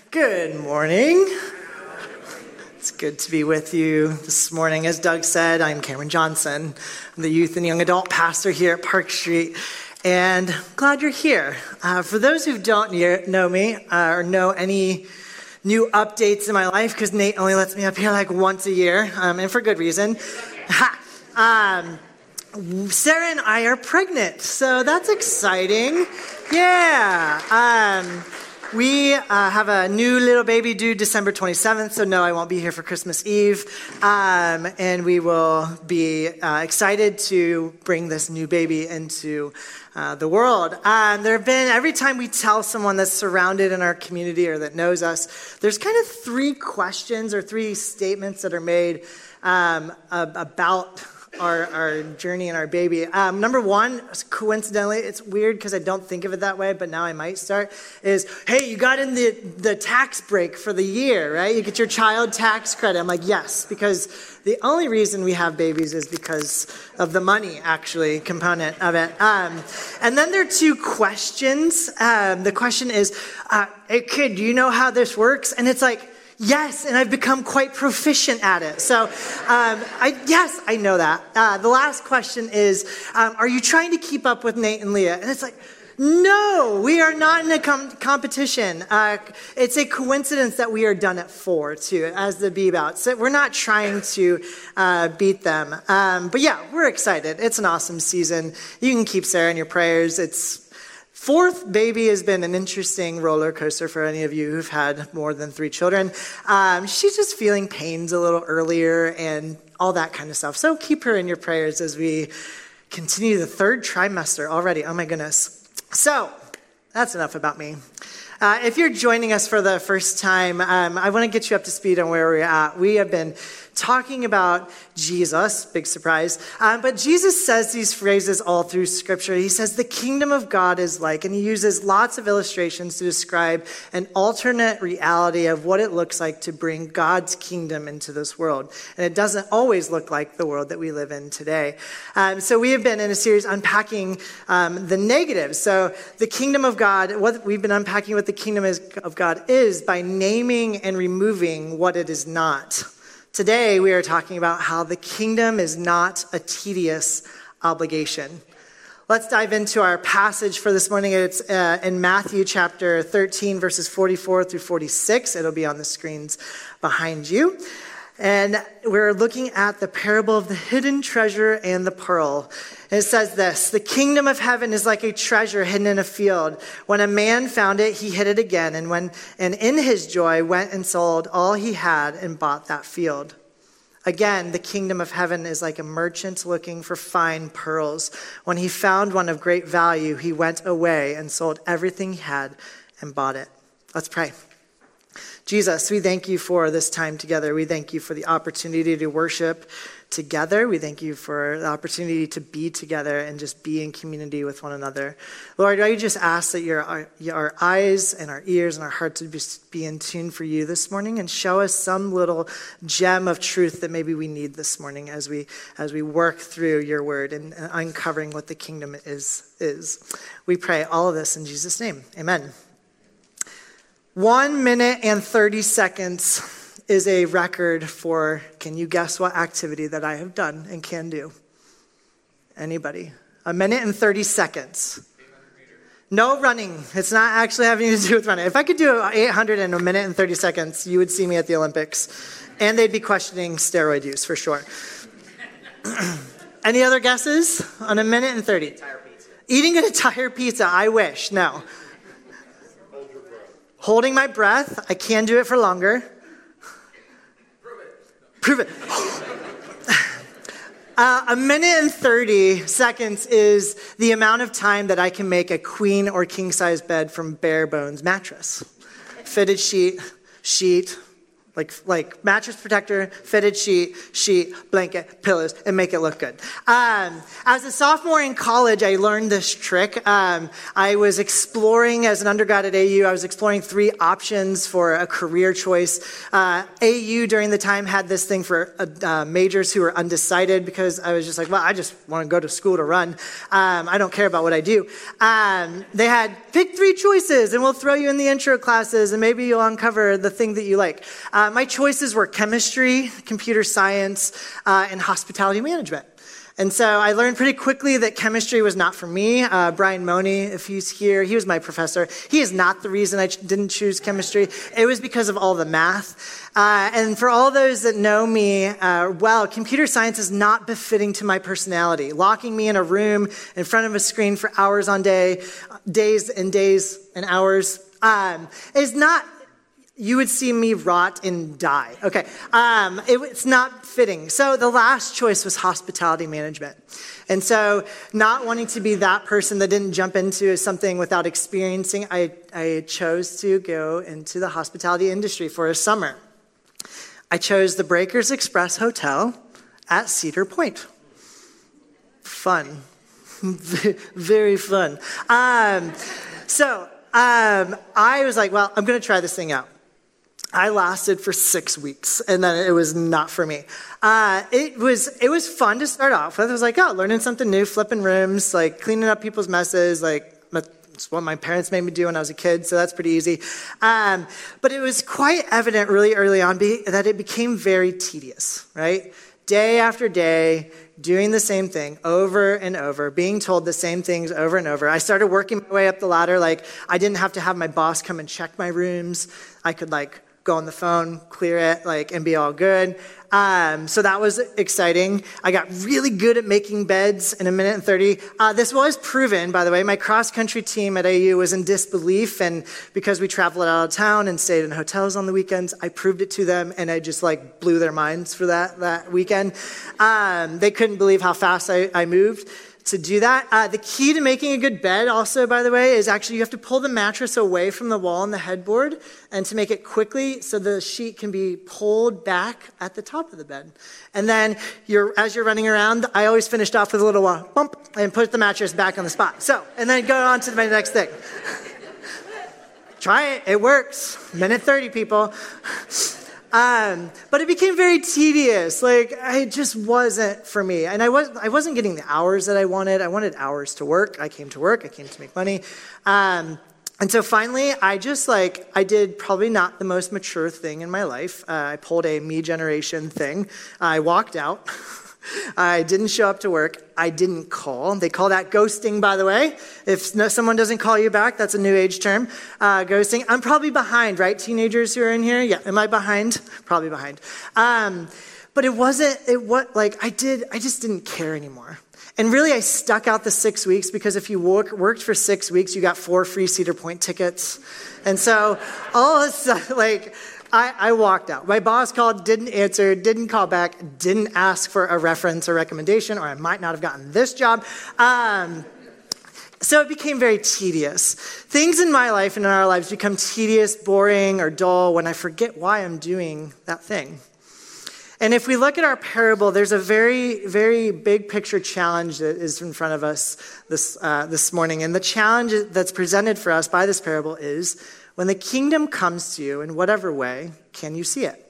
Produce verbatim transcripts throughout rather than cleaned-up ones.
Good morning. It's good to be with you this morning. As Doug said, I'm Cameron Johnson. I'm the youth and young adult pastor here at Park Street, and glad you're here. Uh, for those who don't know me uh, or know any new updates in my life, because Nate only lets me up here like once a year, um, and for good reason. Ha! Um, Sarah and I are pregnant, so that's exciting. Yeah. Um, We uh, have a new little baby due December twenty-seventh, so no, I won't be here for Christmas Eve. Um, and we will be uh, excited to bring this new baby into uh, the world. Um, there have been, every time we tell someone that's surrounded in our community or that knows us, there's kind of three questions or three statements that are made um, about Our, our journey and our baby. Um, number one, coincidentally, it's weird because I don't think of it that way, but now I might start, is, hey, you got in the, the tax break for the year, right? You get your child tax credit. I'm like, yes, because the only reason we have babies is because of the money, actually, component of it. Um, and then there are two questions. Um, the question is, uh, hey, kid, do you know how this works? And it's like, yes, and I've become quite proficient at it. So, um, I, yes, I know that. Uh, the last question is, um, are you trying to keep up with Nate and Leah? And it's like, no, we are not in a com- competition. Uh, it's a coincidence that we are done at four, too, as the B-Bout. So we're not trying to uh, beat them. Um, but yeah, we're excited. It's an awesome season. You can keep Sarah in your prayers. It's Fourth baby has been an interesting roller coaster for any of you who've had more than three children. Um, she's just feeling pains a little earlier and all that kind of stuff. So keep her in your prayers as we continue the third trimester already. Oh my goodness. So that's enough about me. Uh, if you're joining us for the first time, um, I want to get you up to speed on where we're at. We have been talking about Jesus, big surprise, um, but Jesus says these phrases all through Scripture. He says the kingdom of God is like, and he uses lots of illustrations to describe an alternate reality of what it looks like to bring God's kingdom into this world. And it doesn't always look like the world that we live in today. Um, so we have been in a series unpacking um, the negatives. So the kingdom of God, what we've been unpacking what the kingdom is, of God is by naming and removing what it is not. Today, we are talking about how the kingdom is not a tedious obligation. Let's dive into our passage for this morning. It's uh, in Matthew chapter thirteen, verses forty-four through forty-six. It'll be on the screens behind you. And we're looking at the parable of the hidden treasure and the pearl. And it says this: the kingdom of heaven is like a treasure hidden in a field. When a man found it, he hid it again. And when, and in his joy, went and sold all he had and bought that field. Again, the kingdom of heaven is like a merchant looking for fine pearls. When he found one of great value, he went away and sold everything he had and bought it. Let's pray. Jesus, we thank you for this time together. We thank you for the opportunity to worship together. We thank you for the opportunity to be together and just be in community with one another. Lord, I just ask that your, our, our eyes and our ears and our hearts would be in tune for you this morning and show us some little gem of truth that maybe we need this morning as we as we work through your word and, and uncovering what the kingdom is, is. We pray all of this in Jesus' name. Amen. One minute and thirty seconds is a record for, can you guess what activity that I have done and can do? Anybody? A minute and thirty seconds. No running. It's not actually having to do with running. If I could do eight hundred in a minute and thirty seconds, you would see me at the Olympics. And they'd be questioning steroid use for sure. Any other guesses on a minute and thirty? Entire pizza. Eating an entire pizza, I wish. No. Holding my breath. I can do it for longer. Prove it. Prove it. uh, a minute and thirty seconds is the amount of time that I can make a queen or king size bed from bare bones mattress. Fitted sheet, sheet, Like, like mattress protector, fitted sheet, sheet, blanket, pillows, and make it look good. Um, as a sophomore in college, I learned this trick. Um, I was exploring, as an undergrad at A U, I was exploring three options for a career choice. Uh, A U during the time had this thing for uh, majors who were undecided, because I was just like, well, I just want to go to school to run. Um, I don't care about what I do. Um, they had pick three choices, and we'll throw you in the intro classes, and maybe you'll uncover the thing that you like. Uh, my choices were chemistry, computer science, uh, and hospitality management. And so I learned pretty quickly that chemistry was not for me. Uh, Brian Money, if he's here, he was my professor. He is not the reason I ch- didn't choose chemistry. It was because of all the math. Uh, and for all those that know me uh, well, computer science is not befitting to my personality. Locking me in a room in front of a screen for hours on day, days and days and hours, um, is not... You would see me rot and die. Okay, um, it, it's not fitting. So the last choice was hospitality management. And so not wanting to be that person that didn't jump into something without experiencing, I, I chose to go into the hospitality industry for a summer. I chose the Breakers Express Hotel at Cedar Point. Fun. Very fun. Um, so um, I was like, well, I'm going to try this thing out. I lasted for six weeks, and then it was not for me. Uh, it was it was fun to start off with. I was like, oh, learning something new, flipping rooms, like cleaning up people's messes. Like, that's what my parents made me do when I was a kid, so that's pretty easy. Um, but it was quite evident really early on be, that it became very tedious, right? Day after day, doing the same thing over and over, being told the same things over and over. I started working my way up the ladder. Like, I didn't have to have my boss come and check my rooms. I could, like, go on the phone, clear it, like, and be all good. Um, so that was exciting. I got really good at making beds in a minute and thirty. Uh, this was proven, by the way. My cross-country team at A U was in disbelief, and because we traveled out of town and stayed in hotels on the weekends, I proved it to them, and I just, like, blew their minds for that, that weekend. Um, they couldn't believe how fast I, I moved to do that. Uh, the key to making a good bed also, by the way, is actually you have to pull the mattress away from the wall and the headboard, and to make it quickly so the sheet can be pulled back at the top of the bed. And then you're as you're running around, I always finished off with a little uh, bump and put the mattress back on the spot. So, and then go on to my next thing. Try it. It works. Minute thirty, people. Um, but it became very tedious. Like, it just wasn't for me. And I, was, I wasn't getting the hours that I wanted. I wanted hours to work. I came to work. I came to make money. Um, and so finally, I just, like, I did probably not the most mature thing in my life. Uh, I pulled a me generation thing. I walked out. I didn't show up to work. I didn't call. They call that ghosting, by the way. If no, someone doesn't call you back, that's a new age term, uh, ghosting. I'm probably behind, right? Teenagers who are in here? Yeah, am I behind? Probably behind. Um, but it wasn't, it what like, I did, I just didn't care anymore. And really, I stuck out the six weeks because if you work, worked for six weeks, you got four free Cedar Point tickets. And so all of a sudden, like, I, I walked out. My boss called, didn't answer, didn't call back, didn't ask for a reference or recommendation, or I might not have gotten this job. Um, so it became very tedious. Things in my life and in our lives become tedious, boring, or dull when I forget why I'm doing that thing. And if we look at our parable, there's a very, very big picture challenge that is in front of us this, uh, this morning. And the challenge that's presented for us by this parable is, when the kingdom comes to you in whatever way, can you see it?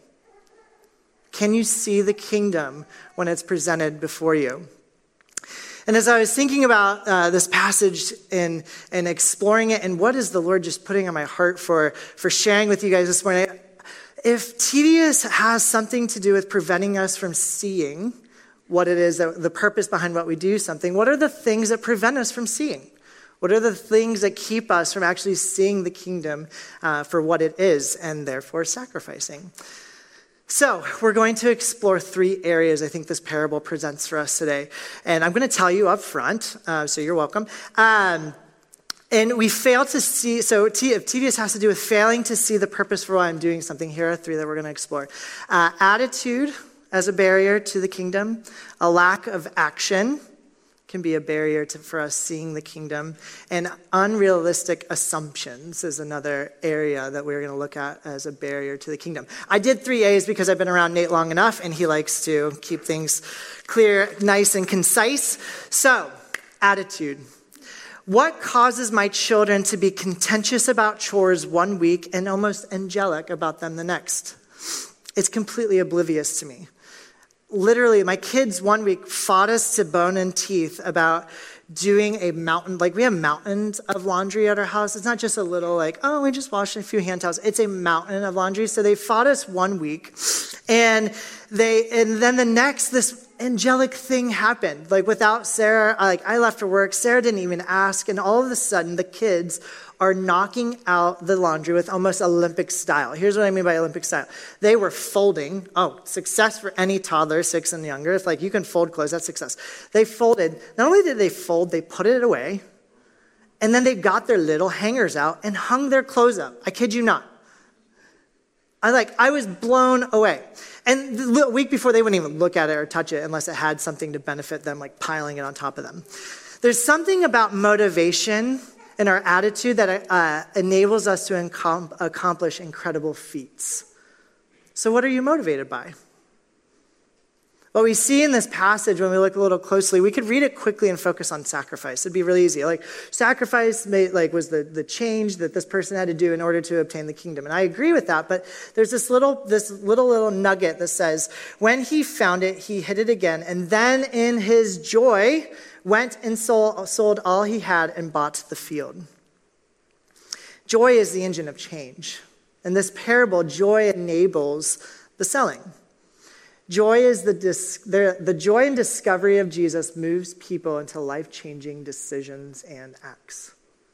Can you see the kingdom when it's presented before you? And as I was thinking about uh, this passage and, and exploring it, and what is the Lord just putting on my heart for, for sharing with you guys this morning, if tedious has something to do with preventing us from seeing what it is, that, the purpose behind what we do something, what are the things that prevent us from seeing? What are the things that keep us from actually seeing the kingdom uh, for what it is and therefore sacrificing? So we're going to explore three areas I think this parable presents for us today. And I'm going to tell you up front, uh, so you're welcome. Um, and we fail to see, so t- if tedious has to do with failing to see the purpose for why I'm doing something, here are three that we're going to explore. Uh, attitude as a barrier to the kingdom, a lack of action, can be a barrier to, for us seeing the kingdom. And unrealistic assumptions is another area that we're going to look at as a barrier to the kingdom. I did three A's because I've been around Nate long enough, and he likes to keep things clear, nice, and concise. So, attitude. What causes my children to be contentious about chores one week and almost angelic about them the next? It's completely oblivious to me. Literally, my kids one week fought us to bone and teeth about doing a mountain, like we have mountains of laundry at our house. It's not just a little like, oh, we just washed a few hand towels. It's a mountain of laundry. So they fought us one week, and they, and then the next, this angelic thing happened. Like without Sarah, like I left for work, Sarah didn't even ask, and all of a sudden the kids are knocking out the laundry with almost Olympic style. Here's what I mean by Olympic style. They were folding. Oh, success for any toddler, six and younger. If like you can fold clothes, that's success. They folded. Not only did they fold, they put it away, and then they got their little hangers out and hung their clothes up. I kid you not. I like, I was blown away. And the week before, they wouldn't even look at it or touch it unless it had something to benefit them, like piling it on top of them. There's something about motivation and our attitude that uh, enables us to encom- accomplish incredible feats. So what are you motivated by? What we see in this passage, when we look a little closely, we could read it quickly and focus on sacrifice. It'd be really easy. Like sacrifice made, like was the, the change that this person had to do in order to obtain the kingdom. And I agree with that, but there's this little, this little, little nugget that says, when he found it, he hid it again. And then in his joy, went and sold, sold all he had and bought the field. Joy is the engine of change. In this parable, joy enables the selling. Joy is the, dis- the, the joy and discovery of Jesus moves people into life-changing decisions and acts.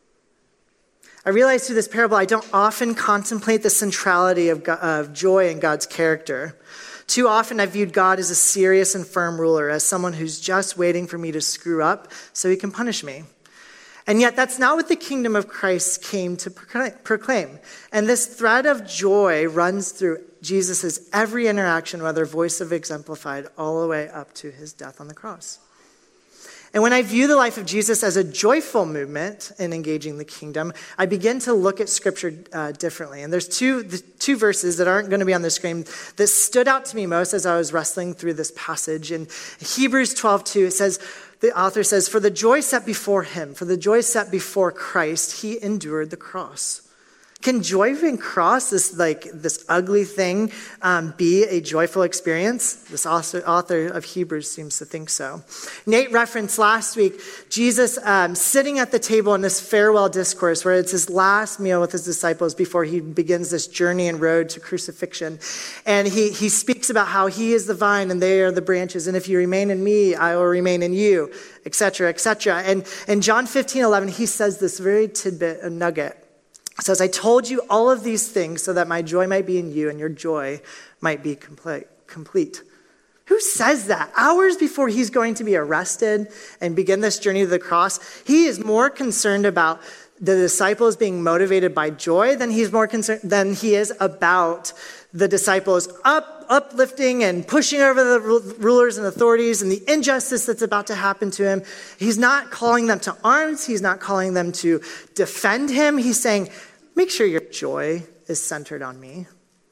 I realize through this parable, I don't often contemplate the centrality of, God, of joy in God's character. Too often I viewed God as a serious and firm ruler, as someone who's just waiting for me to screw up so he can punish me. And yet that's not what the kingdom of Christ came to proclaim. And this thread of joy runs through Jesus' every interaction, whether voice of exemplified, all the way up to his death on the cross. And when I view the life of Jesus as a joyful movement in engaging the kingdom, I begin to look at Scripture uh, differently. And there's two, the two verses that aren't going to be on the screen that stood out to me most as I was wrestling through this passage. In Hebrews twelve two, it says, the author says, for the joy set before him, for the joy set before Christ, he endured the cross. Can joy and cross, this like this ugly thing, um, be a joyful experience? This author, author of Hebrews seems to think so. Nate referenced last week Jesus um, sitting at the table in this farewell discourse where it's his last meal with his disciples before he begins this journey and road to crucifixion. And he, he speaks about how he is the vine and they are the branches. And if you remain in me, I will remain in you, et cetera, et cetera. And in John fifteen eleven, he says this very tidbit, a nugget. It says, I told you all of these things so that my joy might be in you and your joy might be complete. complete. Who says that? Hours before he's going to be arrested and begin this journey to the cross, he is more concerned about the disciples being motivated by joy than he's more concerned than he is about the disciples up, uplifting and pushing over the rulers and authorities and the injustice that's about to happen to him. He's not calling them to arms. He's not calling them to defend him. He's saying, make sure your joy is centered on me.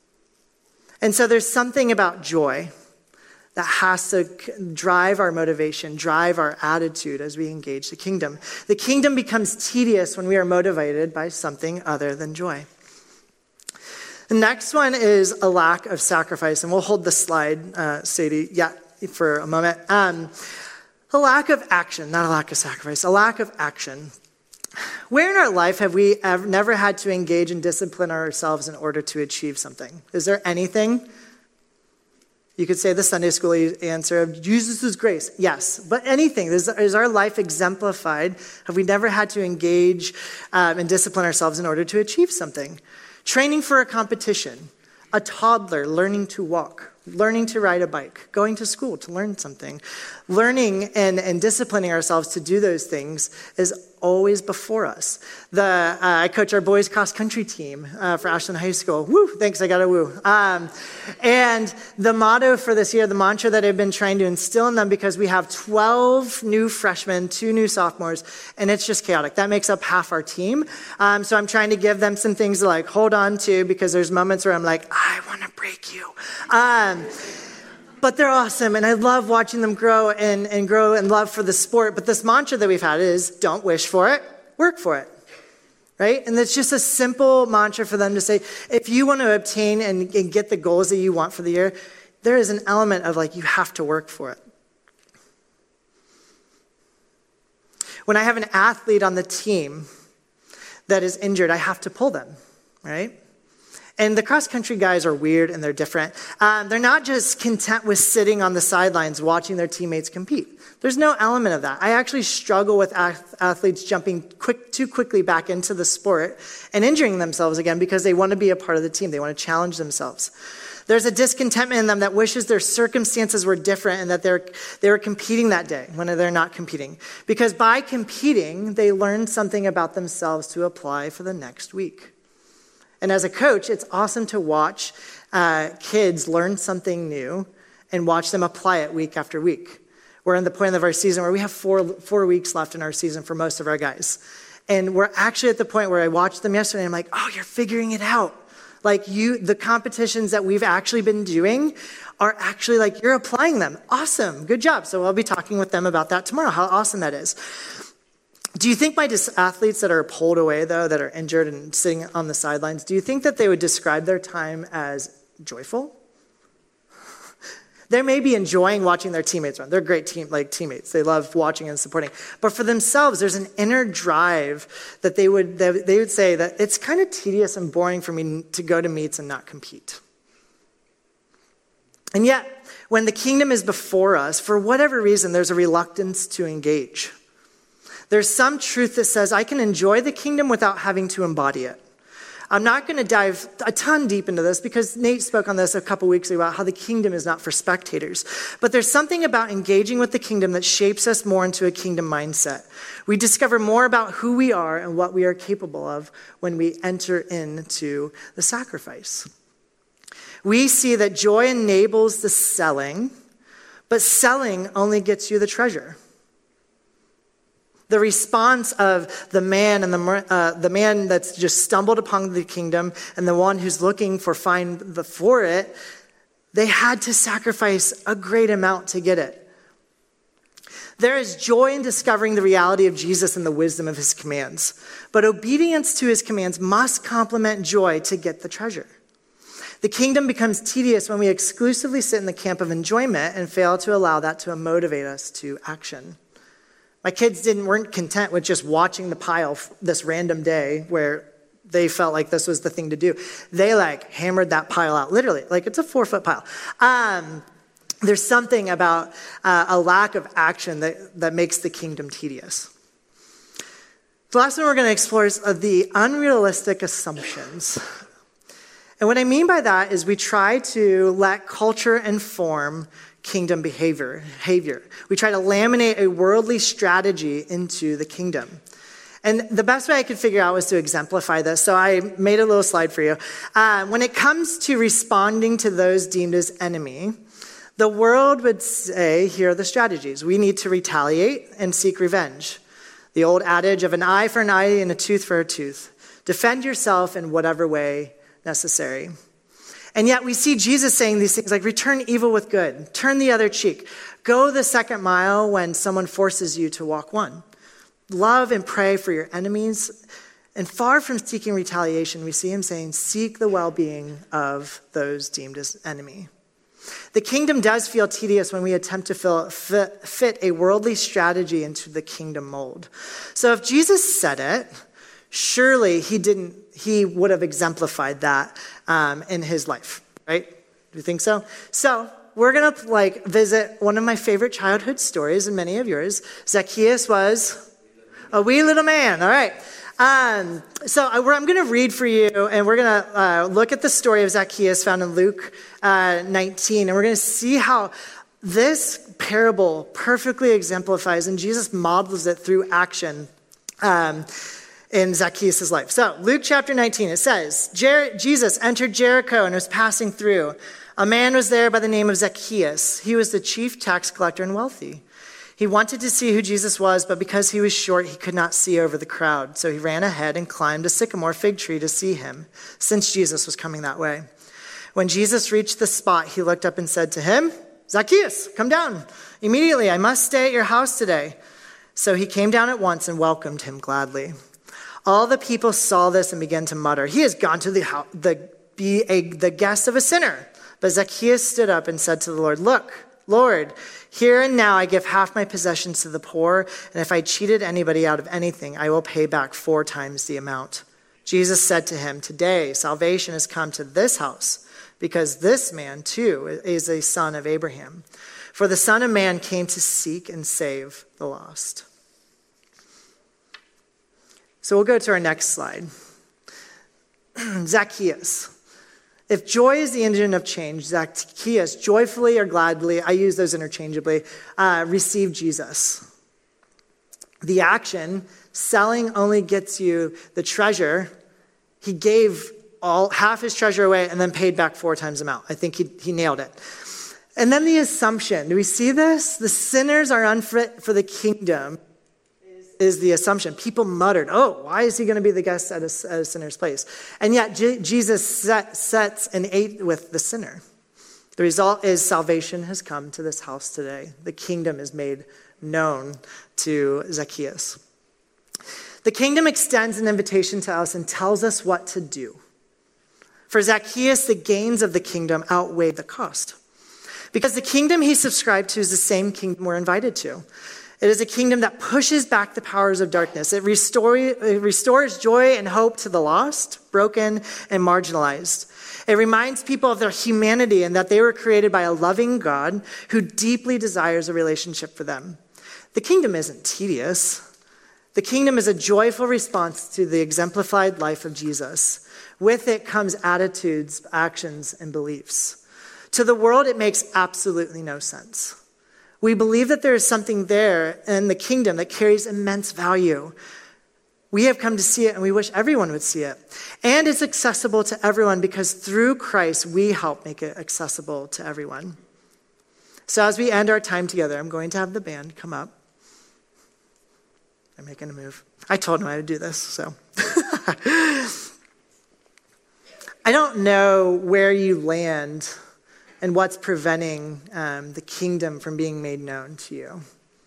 And so there's something about joy that has to drive our motivation, drive our attitude as we engage the kingdom. The kingdom becomes tedious when we are motivated by something other than joy. The next one is a lack of sacrifice, and we'll hold the slide, uh, Sadie, yeah, for a moment. Um, a lack of action, not a lack of sacrifice, a lack of action. Where in our life have we ever, never had to engage and discipline ourselves in order to achieve something? Is there anything? You could say the Sunday school answer of Jesus' grace. Yes, but anything. Is, is our life exemplified? Have we never had to engage um, and discipline ourselves in order to achieve something? Training for a competition, a toddler learning to walk, learning to ride a bike, going to school to learn something. Learning and, and disciplining ourselves to do those things is always before us. The uh, I coach our boys cross country team uh, for Ashland High School. Woo, thanks, I got a woo. Um, and the motto for this year, the mantra that I've been trying to instill in them, because we have twelve new freshmen, two new sophomores, and it's just chaotic. That makes up half our team. Um, so I'm trying to give them some things to like hold on to, because there's moments where I'm like, I want to break you. Um, But they're awesome, and I love watching them grow and, and grow in love for the sport. But this mantra that we've had is, don't wish for it, work for it, right? And it's just a simple mantra for them to say, if you want to obtain and, and get the goals that you want for the year, there is an element of like, you have to work for it. When I have an athlete on the team that is injured, I have to pull them, right? And the cross-country guys are weird and they're different. Um, they're not just content with sitting on the sidelines watching their teammates compete. There's no element of that. I actually struggle with ath- athletes jumping quick, too quickly back into the sport and injuring themselves again because they want to be a part of the team. They want to challenge themselves. There's a discontentment in them that wishes their circumstances were different and that they're they were competing that day when they're not competing. Because by competing, they learn something about themselves to apply for the next week. And as a coach, it's awesome to watch uh, kids learn something new and watch them apply it week after week. We're in the point of our season where we have four four weeks left in our season for most of our guys. And we're actually at the point where I watched them yesterday and I'm like, oh, you're figuring it out. Like you, the competitions that we've actually been doing are actually like, you're applying them. Awesome, good job. So I'll be talking with them about that tomorrow, how awesome that is. Do you think my dis- athletes that are pulled away, though, that are injured and sitting on the sidelines, do you think that they would describe their time as joyful? They may be enjoying watching their teammates run. They're great team, like teammates. They love watching and supporting. But for themselves, there's an inner drive that they would that they would say that it's kind of tedious and boring for me to go to meets and not compete. And yet, when the kingdom is before us, for whatever reason, there's a reluctance to engage. There's some truth that says I can enjoy the kingdom without having to embody it. I'm not going to dive a ton deep into this because Nate spoke on this a couple weeks ago about how the kingdom is not for spectators. But there's something about engaging with the kingdom that shapes us more into a kingdom mindset. We discover more about who we are and what we are capable of when we enter into the sacrifice. We see that joy enables the selling, but selling only gets you the treasure. The response of the man and the uh, the man that's just stumbled upon the kingdom and the one who's looking for find the for it, they had to sacrifice a great amount to get it. There is joy in discovering the reality of Jesus and the wisdom of his commands, but obedience to his commands must complement joy to get the treasure. The kingdom becomes tedious when we exclusively sit in the camp of enjoyment and fail to allow that to motivate us to action. My kids didn't weren't content with just watching the pile this random day where they felt like this was the thing to do. They like hammered that pile out, literally, like it's a four foot pile. Um, there's something about uh, a lack of action that, that makes the kingdom tedious. The last one we're going to explore is uh, the unrealistic assumptions. And what I mean by that is we try to let culture inform kingdom behavior, behavior. We try to laminate a worldly strategy into the kingdom. And the best way I could figure out was to exemplify this. So I made a little slide for you. Uh, when it comes to responding to those deemed as enemy, the world would say, here are the strategies. We need to retaliate and seek revenge. The old adage of an eye for an eye and a tooth for a tooth. Defend yourself in whatever way necessary. And yet we see Jesus saying these things like return evil with good, turn the other cheek, go the second mile when someone forces you to walk one. Love and pray for your enemies. And far from seeking retaliation, we see him saying, seek the well-being of those deemed as enemy. The kingdom does feel tedious when we attempt to fill, fit, fit a worldly strategy into the kingdom mold. So if Jesus said it, surely he didn't, he would have exemplified that um, in his life, right? Do you think so? So we're going to like visit one of my favorite childhood stories and many of yours. Zacchaeus was a wee little man. All right. Um, so I, I'm going to read for you, and we're going to uh, look at the story of Zacchaeus found in Luke uh, nineteen, and we're going to see how this parable perfectly exemplifies, and Jesus models it through action um, in Zacchaeus' life. So Luke chapter nineteen, it says, Jer- Jesus entered Jericho and was passing through. A man was there by the name of Zacchaeus. He was the chief tax collector and wealthy. He wanted to see who Jesus was, but because he was short, he could not see over the crowd. So he ran ahead and climbed a sycamore fig tree to see him, since Jesus was coming that way. When Jesus reached the spot, he looked up and said to him, Zacchaeus, come down. Immediately, I must stay at your house today. So he came down at once and welcomed him gladly. All the people saw this and began to mutter, he has gone to the, house, the be a, the guest of a sinner. But Zacchaeus stood up and said to the Lord, look, Lord, here and now I give half my possessions to the poor, and if I cheated anybody out of anything, I will pay back four times the amount. Jesus said to him, today salvation has come to this house, because this man too is a son of Abraham. For the Son of Man came to seek and save the lost. So we'll go to our next slide. Zacchaeus. If joy is the engine of change, Zacchaeus joyfully or gladly, I use those interchangeably, uh, received Jesus. The action, selling only gets you the treasure. He gave all half his treasure away and then paid back four times the amount. I think he, he nailed it. And then the assumption. Do we see this? The sinners are unfit for the kingdom is the assumption. People muttered, oh, why is he going to be the guest at a, at a sinner's place? And yet J- Jesus set, sets and ate with the sinner. The result is salvation has come to this house today. The kingdom is made known to Zacchaeus. The kingdom extends an invitation to us and tells us what to do. For Zacchaeus, the gains of the kingdom outweigh the cost. Because the kingdom he subscribed to is the same kingdom we're invited to. It is a kingdom that pushes back the powers of darkness. It, restore, it restores joy and hope to the lost, broken, and marginalized. It reminds people of their humanity and that they were created by a loving God who deeply desires a relationship for them. The kingdom isn't tedious. The kingdom is a joyful response to the exemplified life of Jesus. With it comes attitudes, actions, and beliefs. To the world, it makes absolutely no sense. We believe that there is something there in the kingdom that carries immense value. We have come to see it, and we wish everyone would see it. And it's accessible to everyone because through Christ, we help make it accessible to everyone. So as we end our time together, I'm going to have the band come up. I'm making a move. I told them I would do this, so. I don't know where you land and what's preventing um, the kingdom from being made known to you.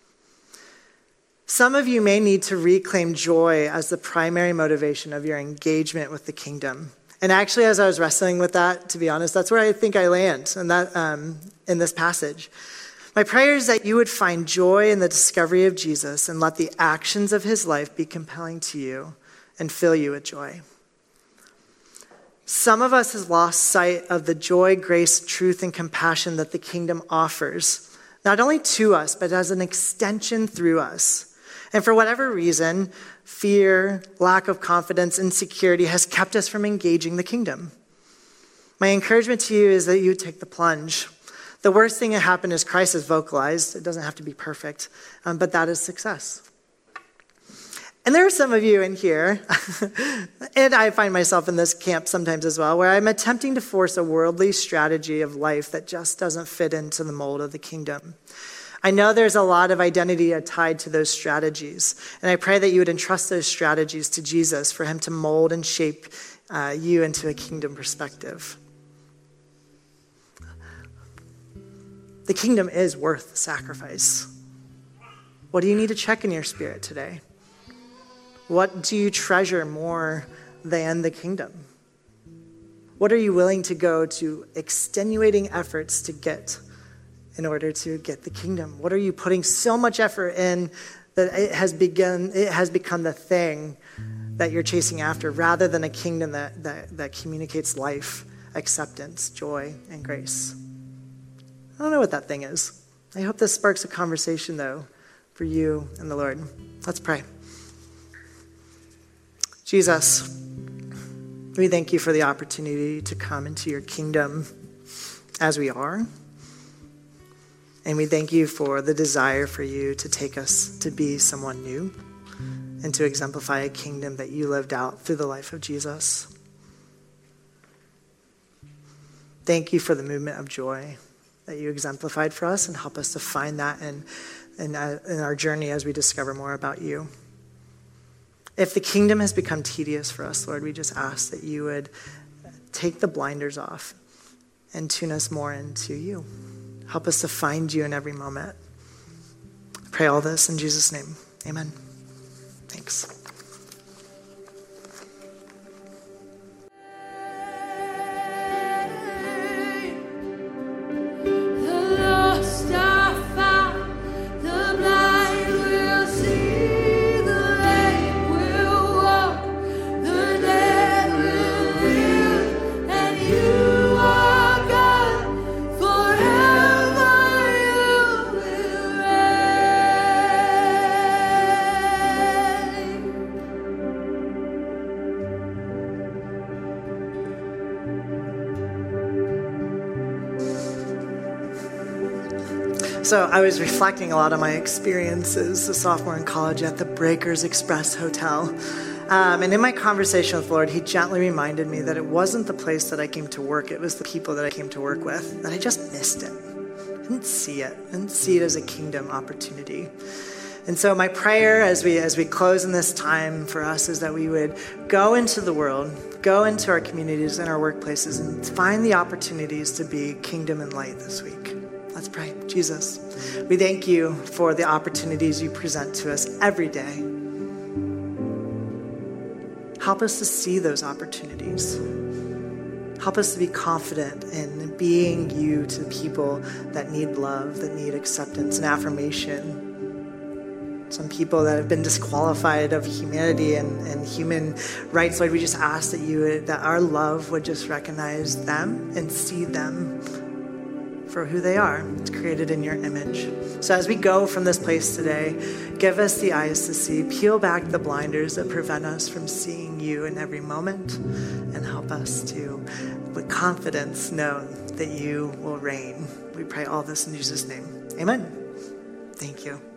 Some of you may need to reclaim joy as the primary motivation of your engagement with the kingdom. And actually, as I was wrestling with that, to be honest, that's where I think I land in, that, um, in this passage. My prayer is that you would find joy in the discovery of Jesus and let the actions of his life be compelling to you and fill you with joy. Some of us have lost sight of the joy, grace, truth, and compassion that the kingdom offers, not only to us, but as an extension through us. And for whatever reason, fear, lack of confidence, insecurity has kept us from engaging the kingdom. My encouragement to you is that you take the plunge. The worst thing that happened is Christ is vocalized. It doesn't have to be perfect, um, but that is success. And there are some of you in here, and I find myself in this camp sometimes as well, where I'm attempting to force a worldly strategy of life that just doesn't fit into the mold of the kingdom. I know there's a lot of identity tied to those strategies, and I pray that you would entrust those strategies to Jesus for him to mold and shape uh, you into a kingdom perspective. The kingdom is worth the sacrifice. What do you need to check in your spirit today? What do you treasure more than the kingdom? What are you willing to go to extenuating efforts to get in order to get the kingdom? What are you putting so much effort in that it has begun, it has become the thing that you're chasing after rather than a kingdom that, that, that communicates life, acceptance, joy, and grace? I don't know what that thing is. I hope this sparks a conversation, though, for you and the Lord. Let's pray. Jesus, we thank you for the opportunity to come into your kingdom as we are. And we thank you for the desire for you to take us to be someone new and to exemplify a kingdom that you lived out through the life of Jesus. Thank you for the movement of joy that you exemplified for us, and help us to find that in, in, uh, in our journey as we discover more about you. If the kingdom has become tedious for us, Lord, we just ask that you would take the blinders off and tune us more into you. Help us to find you in every moment. I pray all this in Jesus' name. Amen. Thanks. So I was reflecting a lot on my experiences, a sophomore in college at the Breakers Express Hotel. Um, and in my conversation with the Lord, he gently reminded me that it wasn't the place that I came to work, it was the people that I came to work with, that I just missed it. I didn't see it. I didn't see it as a kingdom opportunity. And so my prayer as we as we close in this time for us is that we would go into the world, go into our communities and our workplaces, and find the opportunities to be kingdom and light this week. Let's pray. Jesus, we thank you for the opportunities you present to us every day. Help us to see those opportunities. Help us to be confident in being you to people that need love, that need acceptance and affirmation. Some people that have been disqualified of humanity and, and human rights, Lord, we just ask that you would, that our love would just recognize them and see them for who they are. It's created in your image. So as we go from this place today, give us the eyes to see, peel back the blinders that prevent us from seeing you in every moment, and help us to, with confidence, know that you will reign. We pray all this in Jesus' name. Amen. Thank you.